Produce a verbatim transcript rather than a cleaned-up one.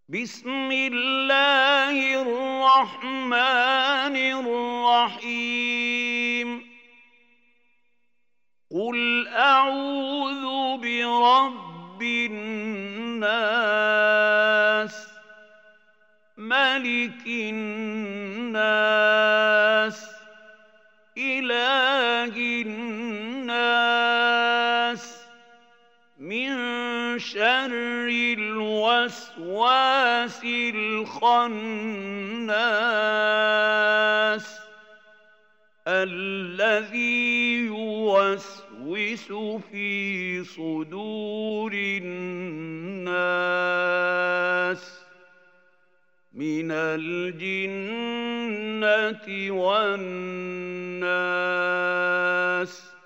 بسم الله الرحمن الرحيم قل أعوذ برب الناس ملك الناس إله الناس من شر الوسواس الخناس الذي يوسوس في صدور الناس من الجنة والناس